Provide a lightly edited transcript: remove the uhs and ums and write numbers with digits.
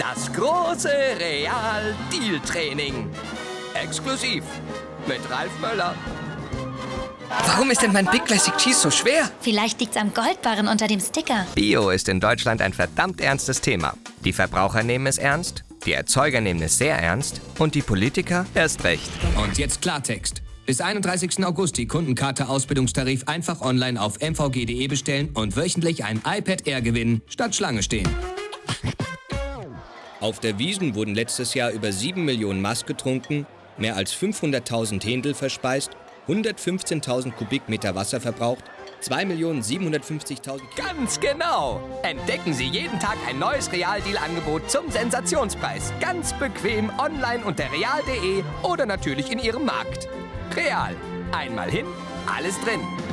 Das große Real-Deal-Training. Exklusiv mit Ralf Möller. Warum ist denn mein Big Classic Cheese so schwer? Vielleicht liegt's am Goldbarren unter dem Sticker. Bio ist in Deutschland ein verdammt ernstes Thema. Die Verbraucher nehmen es ernst, die Erzeuger nehmen es sehr ernst und die Politiker erst recht. Und jetzt Klartext. Bis 31. August die Kundenkarte Ausbildungstarif einfach online auf mvg.de bestellen und wöchentlich ein iPad Air gewinnen, statt Schlange stehen. Auf der Wiesn wurden letztes Jahr über 7 Millionen Maß getrunken, mehr als 500.000 Händel verspeist, 115.000 Kubikmeter Wasser verbraucht, 2.750.000... Ganz genau! Entdecken Sie jeden Tag ein neues Real-Deal-Angebot zum Sensationspreis. Ganz bequem online unter real.de oder natürlich in Ihrem Markt. Real. Einmal hin, alles drin.